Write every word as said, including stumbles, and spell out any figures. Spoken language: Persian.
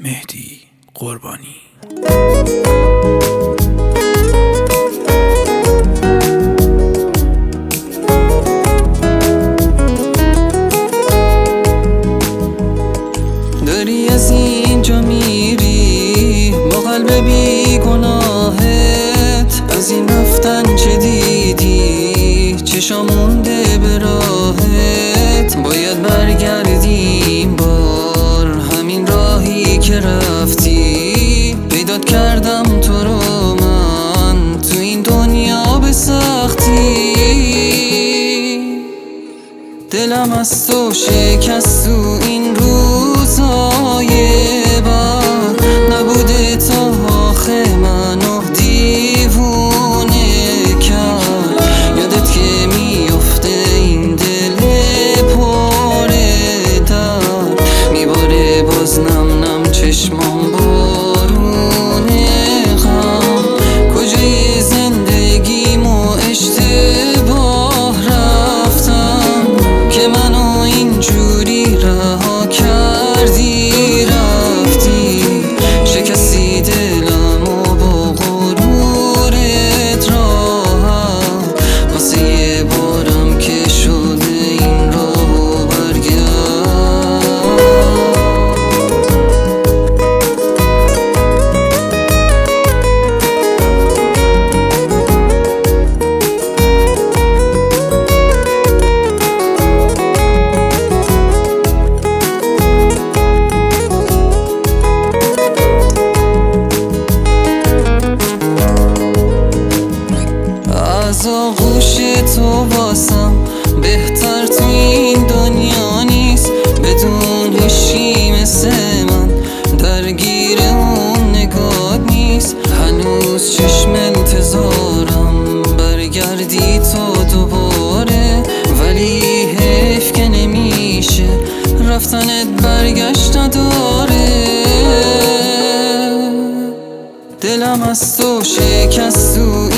مهدی قربانی. داری از اینجا میری با قلب بی گناهت، از این رفتن چه دیدی؟ چشام مونده به راهت. باید برگردیم بار همین راهی که رفتی. پیدات کردم تو رو من تو این دنیا به سختی. دلم از تو شکست تو این روزهای بد، نبوده تا آخه منو دیوونه کرد. یادت که میفته این دل پر درد، میباره باز نم نم چشمام بارونه غم. کجای زندگیمو اشتباه رفتم که منو اینجوری رها کردی رفتی. شکستی دلمو با غرورت راحت، واسه یه بارم که شده این راهو برگرد. از آغوش تو واسم بهتر تو این دنیا نیست. بدون هیچی مثل من درگیر اون نگات نیست. هنوز چشم انتظارم برگردی تو دوباره، ولی حیف که نمیشه رفتنت برگشت نداره. دلم از تو شکست تو